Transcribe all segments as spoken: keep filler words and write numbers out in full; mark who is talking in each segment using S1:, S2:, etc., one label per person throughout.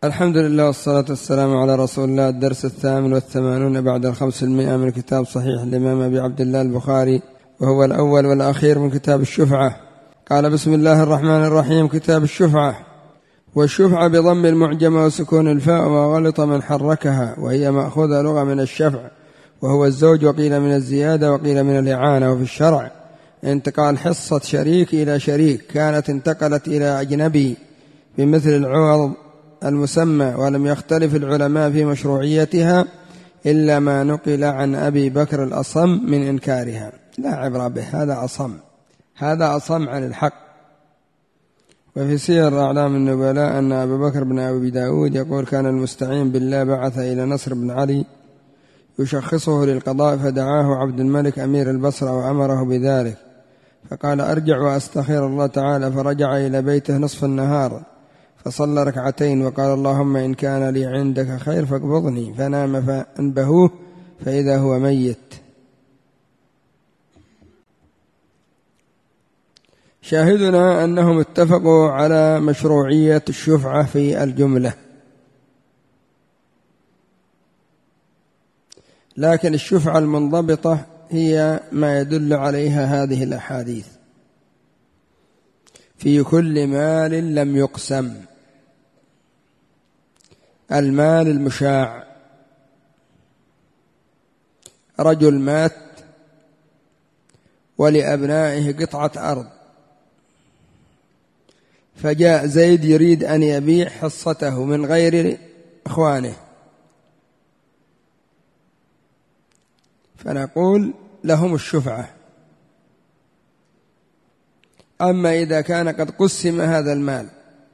S1: الحمد لله والصلاة والسلام على رسول الله. الدرس الثامن والثمانون بعد الخمس المئة من كتاب صحيح الإمام أبي عبد الله البخاري، وهو الأول والأخير من كتاب الشفعة. قال: بسم الله الرحمن الرحيم. كتاب الشفعة. والشفعة بضم المعجمة وسكون الفاء وغلط من حركها، وهي مأخوذة لغة من الشفع وهو الزوج، وقيل من الزيادة وقيل من الإعانة. وفي الشرع انتقال حصة شريك إلى شريك كانت انتقلت إلى أجنبي بمثل العوض المسمى، ولم يختلف العلماء في مشروعيتها إلا ما نقل عن أبي بكر الأصم من إنكارها. لا عبرة به، هذا أصم، هذا أصم عن الحق. وفي سير أعلام النبلاء أن أبا بكر بن أبي داود يقول: كان المستعين بالله بعث إلى نصر بن علي يشخصه للقضاء، فدعاه عبد الملك أمير البصرة وأمره بذلك، فقال: أرجع وأستخير الله تعالى. فرجع إلى بيته نصف النهار فصلى ركعتين وقال: اللهم إن كان لي عندك خير فاقبضني. فنام فأنبهوه فإذا هو ميت. شاهدنا أنهم اتفقوا على مشروعية الشفعة في الجملة، لكن الشفعة المنضبطة هي ما يدل عليها هذه الأحاديث: في كل مال لم يقسم، المال المشاع. رجل مات ولأبنائه قطعة أرض، فجاء زيد يريد أن يبيع حصته من غير إخوانه، فنقول لهم الشفعة. أما إذا كان قد قسم هذا المال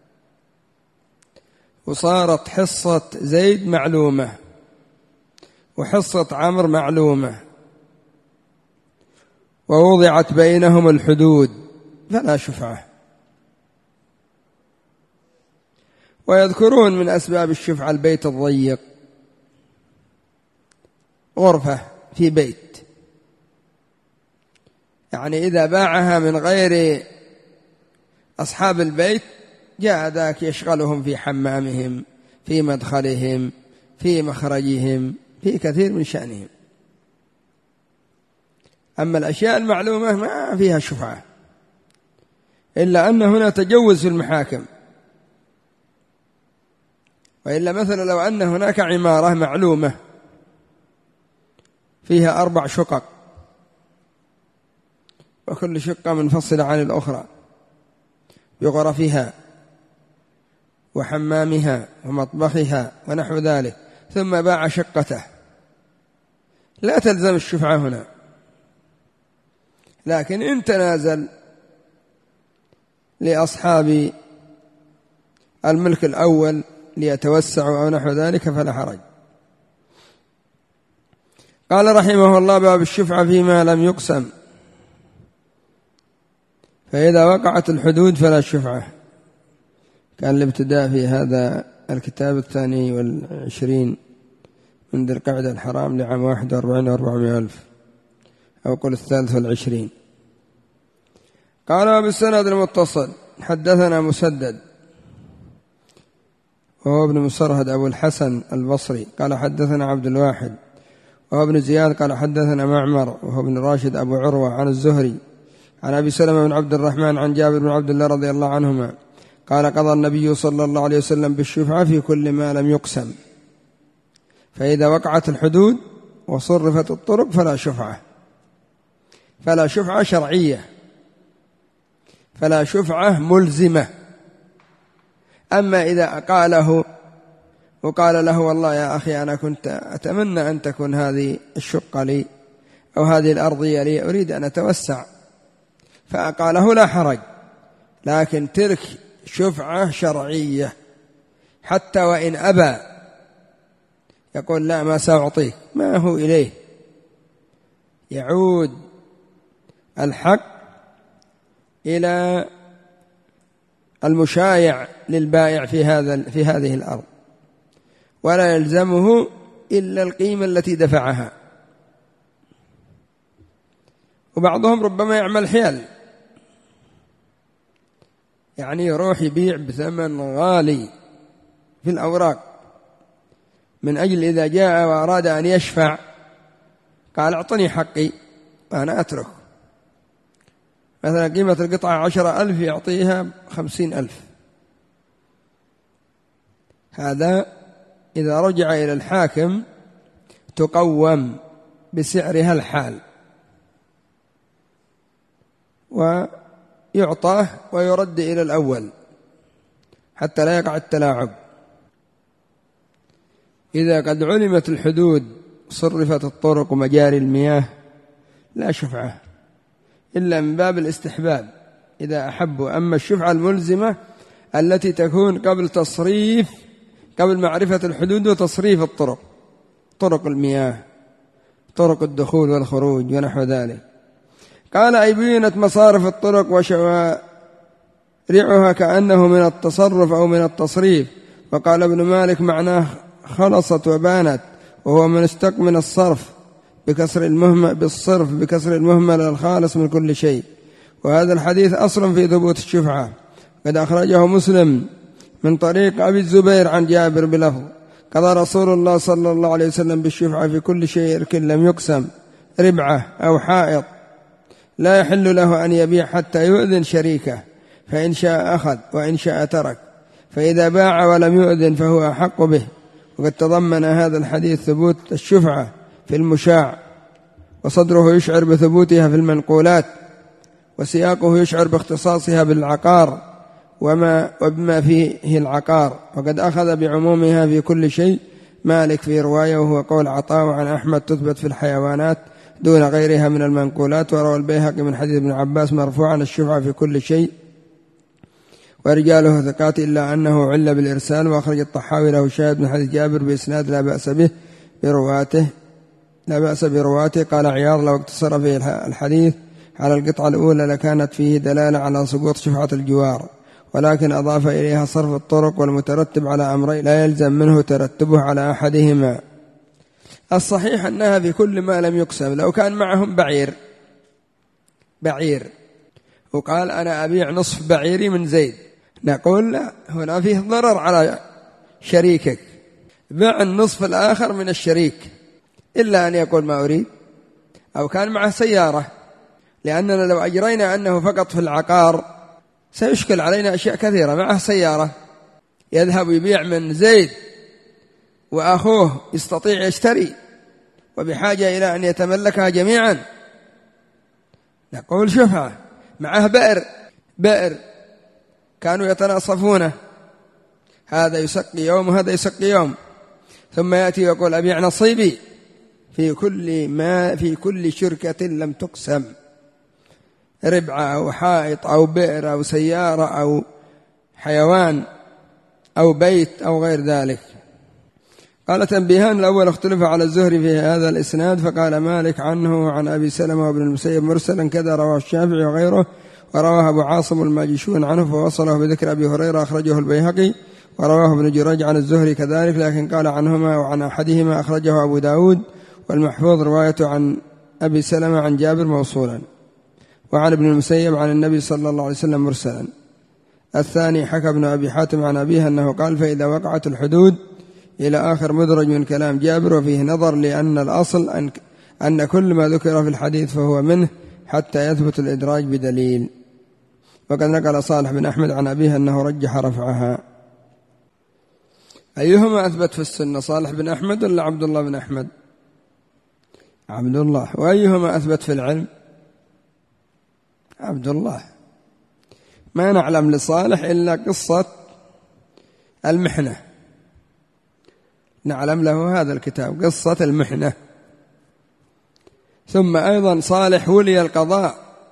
S1: وصارت حصة زيد معلومة وحصة عمرو معلومة ووضعت بينهم الحدود فلا شفعة. ويذكرون من أسباب الشفعة البيت الضيق، غرفة في بيت، يعني إذا باعها من غير أصحاب البيت جاء ذاك يشغلهم في حمامهم، في مدخلهم، في مخرجهم، في كثير من شأنهم. أما الأشياء المعلومة ما فيها شفعة، إلا أن هنا تجوز في المحاكم. وإلا مثلا لو أن هناك عمارة معلومة فيها أربع شقق وكل شقة منفصلة عن الأخرى بغرفها وحمامها ومطبخها ونحو ذلك، ثم باع شقته، لا تلزم الشفعة هنا. لكن إن تنازل لأصحاب الملك الأول ليتوسعوا أو نحو ذلك فلا حرج. قال رحمه الله: باب الشفعة فيما لم يقسم. فإذا وقعت الحدود فلا شفعة. كان الابتداء في هذا الكتاب الثاني والعشرين من ذي القعدة الحرام لعام واحد وأربعين وأربعمائة ألف، أو قل الثالث والعشرين. قال: بالسند المتصل حدثنا مسدد وهو ابن مسرهد أبو الحسن البصري قال: حدثنا عبد الواحد وهو ابن زياد قال: حدثنا معمر وهو ابن راشد أبو عروة عن الزهري عن أبي سلمة بن عبد الرحمن عن جابر بن عبد الله رضي الله عنهما قال: قضى النبي صلى الله عليه وسلم بالشفعة في كل ما لم يقسم، فإذا وقعت الحدود وصرفت الطرق فلا شفعة. فلا شفعة شرعية، فلا شفعة ملزمة. أما إذا قاله وقال له: والله يا أخي أنا كنت أتمنى أن تكون هذه الشقة لي أو هذه الأرضية لي، أريد أن أتوسع، فقاله لا حرج. لكن تلك شفعة شرعية، حتى وإن أبى يقول: لا ما سأعطيك، ما هو إليه. يعود الحق إلى المشايع للبائع في هذا في هذه الأرض، ولا يلزمه إلا القيمة التي دفعها. وبعضهم ربما يعمل حيل، يعني يروح يبيع بثمن غالي في الأوراق من أجل إذا جاء وأراد أن يشفع قال اعطني حقي وأنا أترك. مثلا قيمة القطعة عشرة ألف يعطيها خمسين ألف. هذا إذا رجع إلى الحاكم تقوم بسعرها الحال ويعطاه ويرد إلى الأول حتى لا يقع التلاعب. إذا قد علمت الحدود صرفت الطرق ومجاري المياه لا شفعة إلا من باب الاستحباب إذا أحبوا. أما الشفعة الملزمة التي تكون قبل تصريف قبل معرفة الحدود وتصريف الطرق، طرق المياه، طرق الدخول والخروج ونحو ذلك. قال أي بينت مصارف الطرق وشوارعها كأنه من التصرف أو من التصريف. وقال ابن مالك معناه خلصت وبانت، وهو من اشتق من الصرف بكسر المهمل بالصرف بكسر المهمل الخالص من كل شيء. وهذا الحديث أصل في ثبوت الشفعة، قد أخرجه مسلم من طريق أبي الزبير عن جابر بلفظ قضى رسول الله صلى الله عليه وسلم بالشفعة في كل شيء لكن لم يقسم ربعة أو حائط لا يحل له أن يبيع حتى يؤذن شريكه، فإن شاء أخذ وإن شاء ترك، فإذا باع ولم يؤذن فهو أحق به. وقد تضمن هذا الحديث ثبوت الشفعة في المشاع، وصدره يشعر بثبوتها في المنقولات، وسياقه يشعر باختصاصها بالعقار وما وبما فيه العقار. وقد أخذ بعمومها في كل شيء مالك في رواية، وهو قول عطاء عن أحمد تثبت في الحيوانات دون غيرها من المنقولات. وروى البيهقي من حديث ابن عباس مرفوعا الشفعة في كل شيء ورجاله ثقات إلا أنه عل بالإرسال. وأخرج الطحاوي له شاهد من حديث جابر بإسناد لا بأس به برواته لا بأس برواته. قال عياض لو اقتصر في الحديث على القطعة الأولى لكانت فيه دلالة على سقوط شفعة الجوار، ولكن أضاف إليها صرف الطرق والمترتب على أمرين لا يلزم منه ترتبه على أحدهما. الصحيح أنها في كل ما لم يقسم. لو كان معهم بعير بعير وقال أنا أبيع نصف بعيري من زيد، نقول لا، هنا فيه ضرر على شريكك، بيع النصف الآخر من الشريك إلا أن يقول ما أريد. أو كان معه سيارة، لأننا لو أجرينا أنه فقط في العقار سيشكل علينا أشياء كثيرة. معه سيارة يذهب يبيع من زيد وأخوه يستطيع يشتري وبحاجة إلى أن يتملكها جميعا، نقول شفعة. معه بئر بئر كانوا يتناصفونه، هذا يسقي يوم وهذا يسقي يوم، ثم يأتي ويقول أبيع نصيبي في كل ما في كل شركة لم تقسم، ربعة أو حائط أو بئر أو سيارة أو حيوان أو بيت أو غير ذلك. قال تنبيهان: الأول اختلف على الزهري في هذا الإسناد، فقال مالك عنه عن أبي سلمة وابن المسيب مرسلا كذا رواه الشافعي وغيره، ورواه أبو عاصم الماجشون عنه فوصله بذكر أبي هريرة أخرجه البيهقي، ورواه ابن جريج عن الزهري كذلك، لكن قال عنهما وعن أحدهما أخرجه أبو داود، والمحفوظ روايته عن أبي سلمة عن جابر موصولا، وعن ابن المسيب عن النبي صلى الله عليه وسلم مرسلا. الثاني حكى ابن أبي حاتم عن أبيه أنه قال: فإذا وقعت الحدود إلى آخر مدرج من كلام جابر، وفيه نظر، لأن الأصل أن, أن كل ما ذكر في الحديث فهو منه حتى يثبت الإدراج بدليل. وقد نقل صالح بن أحمد عن أبيه أنه رجح رفعها. أيهما أثبت في السنة، صالح بن أحمد ولا عبد الله بن أحمد؟ عبد الله. وأيهما أثبت في العلم؟ عبد الله. ما نعلم لصالح إلا قصة المحنة، نعلم له هذا الكتاب قصة المحنة. ثم أيضا صالح ولي القضاء،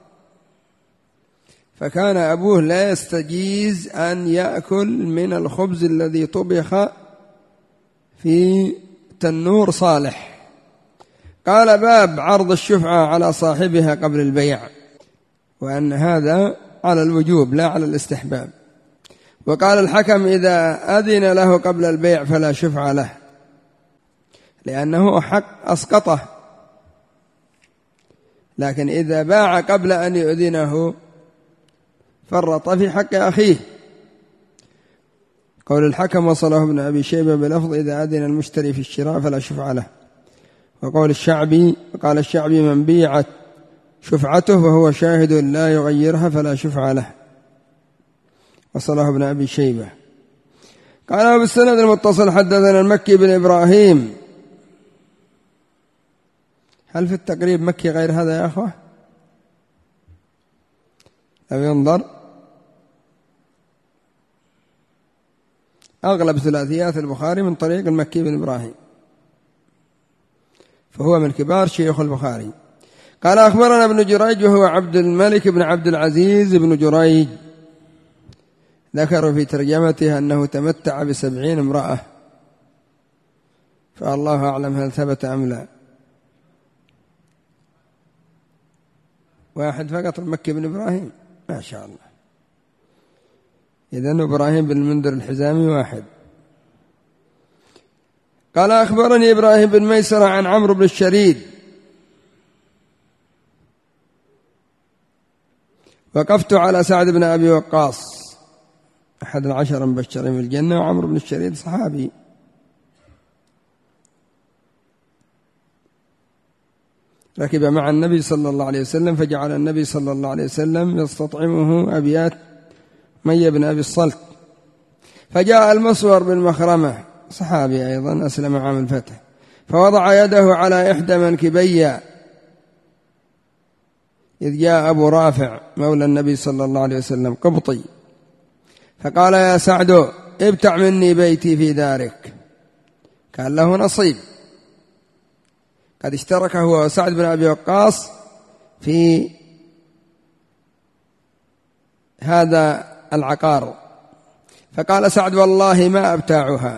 S1: فكان أبوه لا يستجيز أن يأكل من الخبز الذي طبخ في تنور صالح. قال: باب عرض الشفعة على صاحبها قبل البيع، وأن هذا على الوجوب لا على الاستحباب. وقال الحكم: إذا أذن له قبل البيع فلا شفعة له، لأنه حق أسقطه، لكن إذا باع قبل أن يؤذنه فرط في حق أخيه. قول الحكم وصله ابن أبي شيبة بلفظ إذا أذن المشتري في الشراء فلا شفعة له. وقول الشعبي قال الشعبي من بيعت شفعته وهو شاهد لا يغيرها فلا شفعة له، وصله ابن أبي شيبة. قال بالسند المتصل حدثنا المكي بن إبراهيم. هل في التقريب مكي غير هذا يا أخوة؟ لو ينظر أغلب ثلاثيات البخاري من طريق المكي بن إبراهيم، فهو من كبار شيوخ البخاري. قال أخبرنا ابن جريج وهو عبد الملك بن عبد العزيز بن جريج، ذكروا في ترجمته أنه تمتع بسبعين امرأة، فالله أعلم هل ثبت أم لا. واحد فقط المكي بن إبراهيم، ما شاء الله. إذن إبراهيم بن المنذر الحزامي واحد. قال أخبرني إبراهيم بن ميسرة عن عمرو بن الشريد. وقفت على سعد بن أبي وقاص أحد العشر المبشرين بالجنة، وعمرو بن الشريد صحابي. ركب مع النبي صلى الله عليه وسلم، فجعل النبي صلى الله عليه وسلم يستطعمه أبيات مي بن أبي الصلت، فجاء المسور بن مخرمة صحابي أيضا أسلم عام الفتح، فوضع يده على إحدى منكبي، إذ جاء أبو رافع مولى النبي صلى الله عليه وسلم قبطي، فقال يا سعد ابتع مني بيتي في دارك. كان له نصيب، قد اشترك هو وسعد بن أبي وقاص في هذا العقار. فقال سعد والله ما أبتاعها،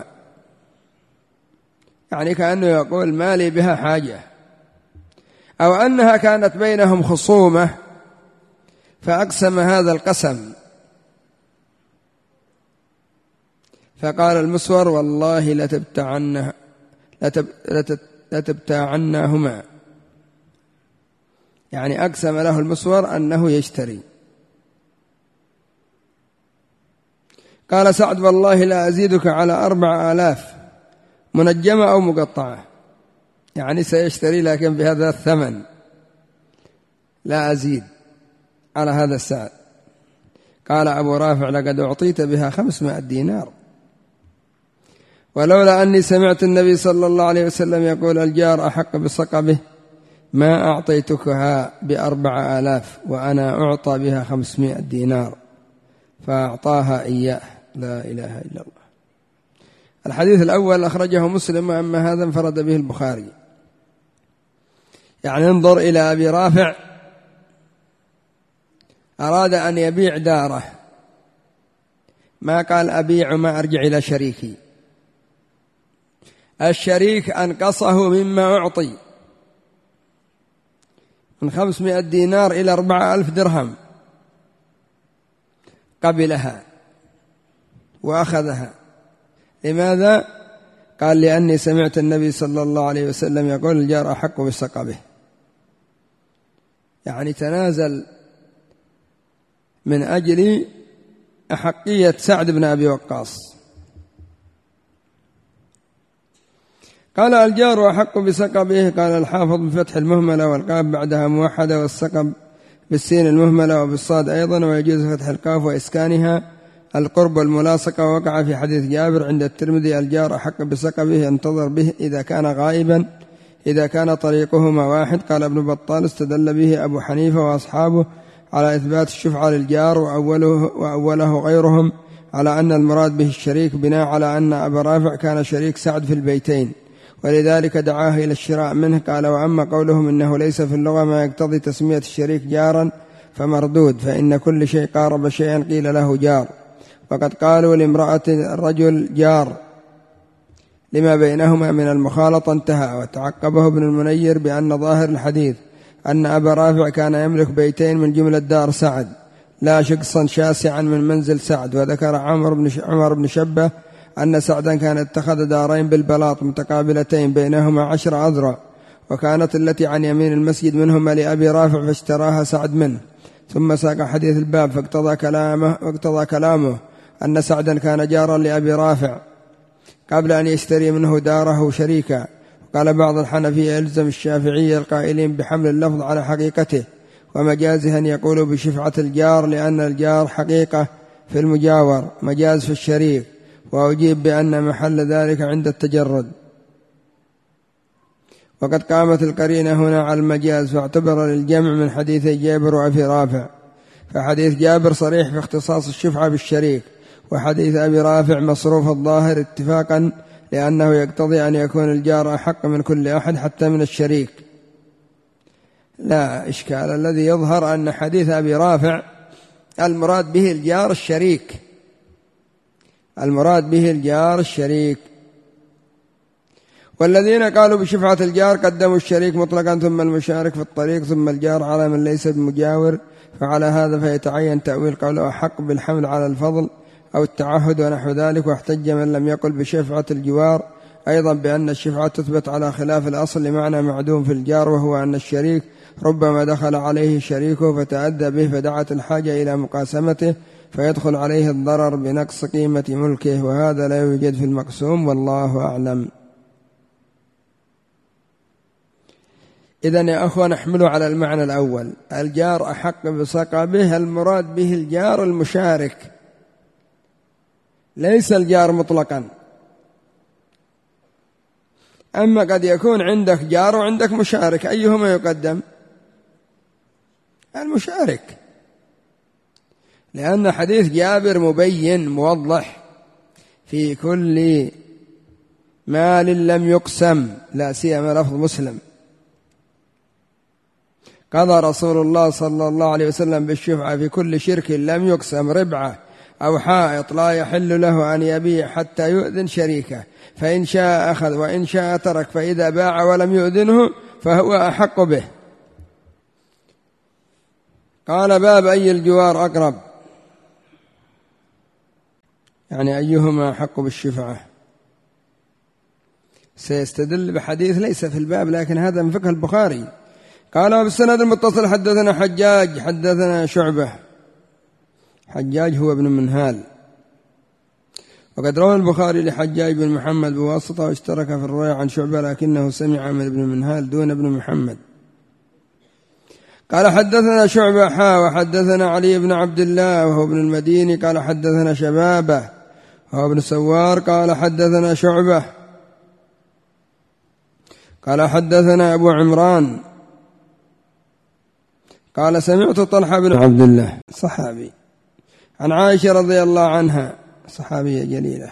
S1: يعني كأنه يقول ما لي بها حاجة، أو أنها كانت بينهم خصومة فأقسم هذا القسم. فقال المسور والله لتبتعنها لتبتعناهما، يعني أقسم له المسور أنه يشتري. قال سعد والله لا أزيدك على أربع آلاف منجمة أو مقطعة، يعني سيشتري لكن بهذا الثمن، لا أزيد على هذا السعر. قال أبو رافع لقد أعطيت بها خمسمائة دينار، ولولا أني سمعت النبي صلى الله عليه وسلم يقول الجار أحق بصقبه ما أعطيتكها بأربع آلاف وأنا أعطى بها خمسمائة دينار، فأعطاها إياه. لا إله إلا الله. الحديث الأول أخرجه مسلم، وأما هذا انفرد به البخاري. يعني انظر إلى أبي رافع، أراد أن يبيع داره، ما قال أبيع ما أرجع إلى شريكي. الشريك أنقصه مما أعطي من خمسمائة دينار إلى أربعة ألف درهم، قبلها وأخذها. لماذا؟ قال لأني سمعت النبي صلى الله عليه وسلم يقول الجار أحق بصقبه، يعني تنازل من أجل أحقية سعد بن أبي وقاص. قال الجار أحق بسقبه. قال الحافظ بفتح المهملة والقاف بعدها موحدة، والسقب بالسين المهملة وبالصاد أيضا، ويجوز فتح القاف وإسكانها القرب والملاصقة. وقع في حديث جابر عند الترمذي الجار أحق بسقبه ينتظر به إذا كان غائبا إذا كان طريقهما واحد. قال ابن بطال استدل به أبو حنيفة وأصحابه على إثبات الشفعة للجار، وأوله, وأوله غيرهم على أن المراد به الشريك، بناء على أن أبا رافع كان شريك سعد في البيتين ولذلك دعاه إلى الشراء منه. قال وأما قولهم إنه ليس في اللغة ما يقتضي تسمية الشريك جارا فمردود، فإن كل شيء قارب شيئا قيل له جار، وقد قالوا لامرأة الرجل جار لما بينهما من المخالطة انتهى. وتعقبه ابن المنير بأن ظاهر الحديث أن أبا رافع كان يملك بيتين من جملة دار سعد لا شقصا شاسعا من منزل سعد. وذكر عمر بن عمر بن شبة أن سعدا كان اتخذ دارين بالبلاط متقابلتين بينهما عشر أذرع، وكانت التي عن يمين المسجد منهما لأبي رافع فاشتراها سعد منه. ثم ساق حديث الباب فاقتضى كلامه, فاقتضى كلامه أن سعدا كان جارا لأبي رافع قبل أن يشتري منه داره شريكا. قال بعض الحنفية يلزم الشافعية القائلين بحمل اللفظ على حقيقته ومجازه أن يقولوا بشفعة الجار، لأن الجار حقيقة في المجاور مجاز في الشريك، وأجيب بأن محل ذلك عند التجرد. وقد قامت القرينة هنا على المجاز، فاعتبر للجمع من حديث جابر وأبي رافع، فحديث جابر صريح في اختصاص الشفعة بالشريك، وحديث أبي رافع مصروف الظاهر اتفاقا، لأنه يقتضي أن يكون الجار أحق من كل أحد حتى من الشريك. لا إشكال، الذي يظهر أن حديث أبي رافع المراد به الجار الشريك، المراد به الجار الشريك. والذين قالوا بشفعة الجار قدموا الشريك مطلقا ثم المشارك في الطريق ثم الجار على من ليس بمجاور، فعلى هذا فيتعين تأويل قوله أحق بالحمل على الفضل أو التعهد ونحو ذلك. واحتج من لم يقل بشفعة الجوار أيضا بأن الشفعة تثبت على خلاف الأصل لمعنى معدوم في الجار، وهو أن الشريك ربما دخل عليه شريكه فتأذى به فدعت الحاجة إلى مقاسمته فيدخل عليه الضرر بنقص قيمة ملكه، وهذا لا يوجد في المقسوم والله أعلم. إذن يا أخوة نحمل على المعنى الأول، الجار أحق بصقبه، المراد به الجار المشارك ليس الجار مطلقا. أما قد يكون عندك جار وعندك مشارك، أيهما يقدم؟ المشارك، لأن حديث جابر مبين موضح في كل مال لم يقسم، لا سيما لفظ مسلم. قضى رسول الله صلى الله عليه وسلم بالشفعة في كل شرك لم يقسم ربعه أو حائط لا يحل له أن يبيع حتى يؤذن شريكه، فإن شاء أخذ وإن شاء ترك، فإذا باع ولم يؤذنه فهو أحق به. قال باب أي الجوار أقرب، يعني أيهما أحق بالشفعة. سيستدل بحديث ليس في الباب لكن هذا من فقه البخاري. قال وبالسند المتصل حدثنا حجاج حدثنا شعبة، حجاج هو ابن منهال، وقد روى البخاري لحجاج بن محمد بواسطة واشترك في الرواية عن شعبة، لكنه سمع من ابن منهال دون ابن محمد. قال حدثنا شعبة حا وحدثنا علي بن عبد الله وهو ابن المديني قال حدثنا شبابه وهو ابن سوار قال حدثنا شعبة قال حدثنا أبو عمران قال سمعت طلحة بن عبد الله صحابي عن عائشة رضي الله عنها صحابية جليلة،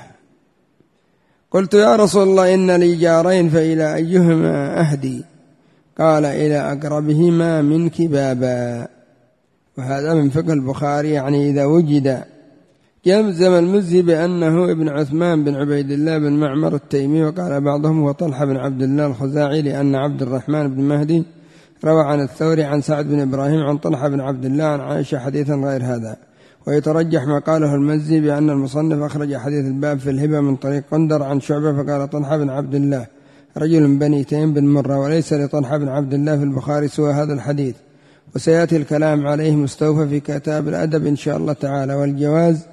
S1: قلت يا رسول الله إن لي جارين فإلى أيهما أهدي؟ قال إلى أقربهما منك بابا. وهذا من فقه البخاري، يعني إذا وجد يلزم المزي بأنه ابن عثمان بن عبيد الله بن معمر التيمي، وقال بعضهم هو طلحة بن عبد الله الخزاعي، لأن عبد الرحمن بن مهدي روى عن الثوري عن سعد بن إبراهيم عن طلحة بن عبد الله عن عائشة حديثا غير هذا. ويترجح ما قاله المزي بأن المصنف أخرج حديث الباب في الهبة من طريق قندر عن شعبة، فقال طلحة بن عبد الله رجل من بني تيم بن مرة، وليس لطلحة بن عبد الله في البخاري سوى هذا الحديث، وسيأتي الكلام عليه مستوفى في كتاب الأدب إن شاء الله تعالى. والجواز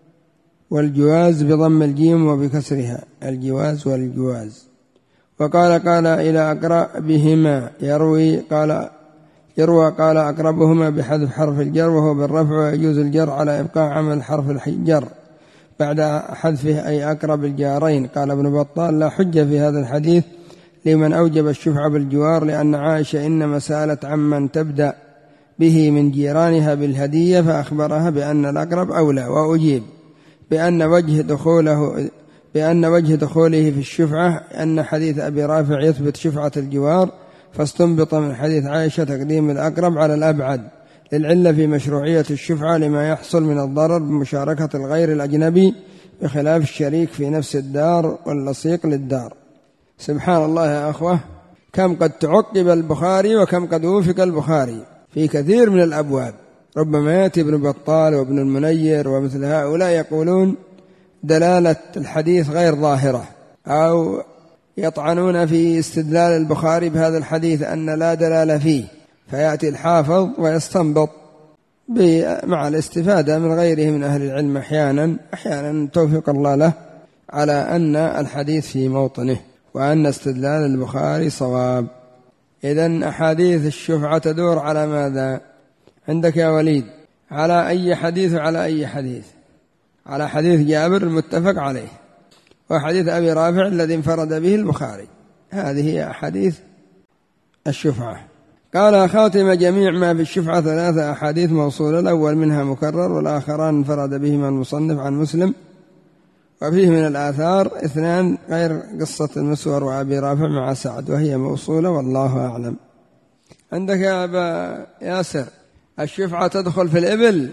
S1: والجواز بضم الجيم وبكسرها، الجواز والجواز. وقال قال إلى أقربهما يروي قال يروى قال أقربهما بحذف حرف الجر وهو بالرفع، ويجوز الجر على إبقاء عمل حرف الجر بعد حذفه أي أقرب الجارين. قال ابن بطال لا حجة في هذا الحديث لمن أوجب الشفعة بالجوار، لأن عائشة إنما سألت عمن تبدأ به من جيرانها بالهدية فأخبرها بأن الأقرب أولى، وأجيب بأن وجه دخوله بأن وجه دخوله في الشفعة أن حديث أبي رافع يثبت شفعة الجوار، فاستنبط من حديث عائشة تقديم الأقرب على الأبعد للعلة في مشروعية الشفعة لما يحصل من الضرر بمشاركة الغير الأجنبي بخلاف الشريك في نفس الدار واللصيق للدار. سبحان الله يا أخوة، كم قد تعقب البخاري وكم قد وفق البخاري في كثير من الأبواب. ربما يأتي ابن بطال وابن المنير ومثل هؤلاء يقولون دلالة الحديث غير ظاهرة، أو يطعنون في استدلال البخاري بهذا الحديث أن لا دلالة فيه، فيأتي الحافظ ويستنبط مع الاستفادة من غيره من أهل العلم أحيانا أحيانا توفيق الله له على أن الحديث في موطنه وأن استدلال البخاري صواب. إذن أحاديث الشفعة تدور على ماذا عندك يا وليد؟ على أي حديث وعلى أي حديث؟ على حديث جابر المتفق عليه، وحديث أبي رافع الذي انفرد به البخاري. هذه هي أحاديث الشفعة. قال خاتم جميع ما في الشفعة ثلاثة أحاديث موصولة، الأول منها مكرر والآخران انفرد بهما المصنف عن مسلم، وفيه من الآثار اثنان غير قصة المسور وأبي رافع مع سعد وهي موصولة والله أعلم. عندك يا أبا ياسر الشفعة تدخل في الإبل؟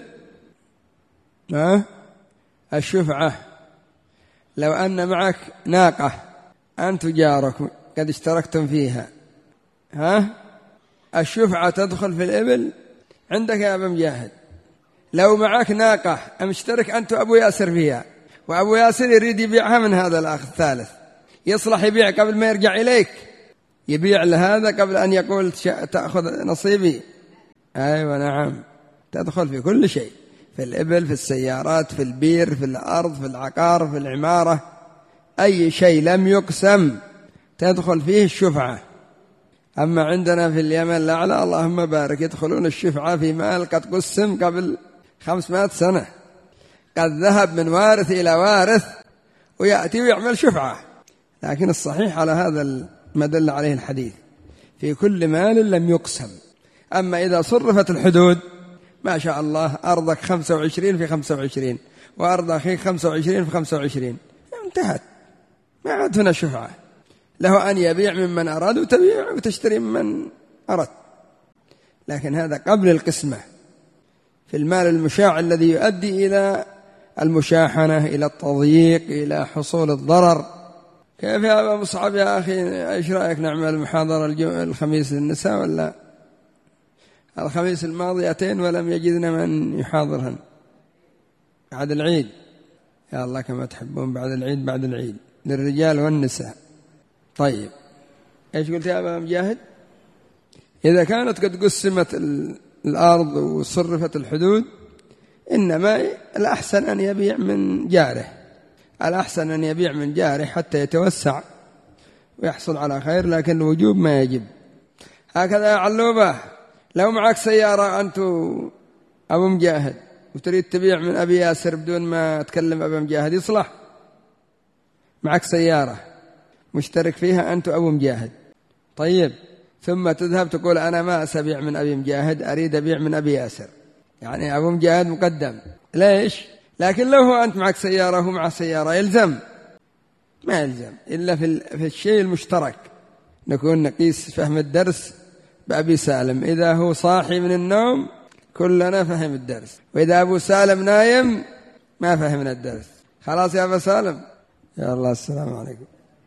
S1: ها؟ الشفعة لو أن معك ناقة أنت جارك قد اشتركتم فيها، ها؟ الشفعة تدخل في الإبل؟ عندك يا أبا مجاهد لو معك ناقة مشترك أنت وأبو ياسر فيها، وأبو ياسر يريد يبيعها من هذا الأخ الثالث، يصلح يبيع قبل ما يرجع إليك؟ يبيع لهذا قبل أن يقول تأخذ نصيبي؟ أيوة نعم، تدخل في كل شيء، في الإبل، في السيارات، في البير، في الأرض، في العقار، في العمارة، أي شيء لم يقسم تدخل فيه الشفعة. أما عندنا في اليمن الأعلى اللهم بارك يدخلون الشفعة في مال قد قسم قبل خمسمائة سنة، قد ذهب من وارث إلى وارث ويأتي ويعمل شفعة. لكن الصحيح على هذا ما دل عليه الحديث في كل مال لم يقسم. أما إذا صرفت الحدود ما شاء الله أرضك خمسة وعشرين في خمسة وعشرين وأرض أخيك خمسة وعشرين في خمسة وعشرين انتهت، ما عاد هنا شفعة، له أن يبيع ممن أراد وتبيع وتشتري ممن أراد. لكن هذا قبل القسمة في المال المشاع الذي يؤدي إلى المشاحنة، إلى التضييق، إلى حصول الضرر. كيف يا أبا مصعب يا أخي، إيش رأيك نعمل محاضرة الخميس للنساء ولا الخميس الماضي أتين ولم يجدنا من يحاضرهن بعد العيد؟ يا الله كما تحبون بعد العيد بعد العيد للرجال والنساء. طيب إيش قلت يا أبا مجاهد؟ إذا كانت قد قسمت الأرض وصرفت الحدود إنما الأحسن أن يبيع من جاره، الأحسن أن يبيع من جاره حتى يتوسع ويحصل على خير، لكن الوجوب ما يجب. هكذا يا علوبة لو معك سيارة أنت أبو مجاهد وتريد تبيع من أبي ياسر بدون ما تكلم أبو مجاهد يصلح؟ معك سيارة مشترك فيها أنت أبو مجاهد، طيب ثم تذهب تقول أنا ما أسبيع من أبي مجاهد أريد أبيع من أبي ياسر، يعني أبو مجاهد مقدم، ليش؟ لكن لو هو أنت معك سيارة وهو مع سيارة يلزم؟ ما يلزم إلا في الشيء المشترك. نكون نقيس فهم الدرس بأبي سالم، إذا هو صاحي من النوم كلنا فهم الدرس، وإذا أبو سالم نايم ما فهمنا الدرس. خلاص يا أبا سالم، يا الله السلام عليكم.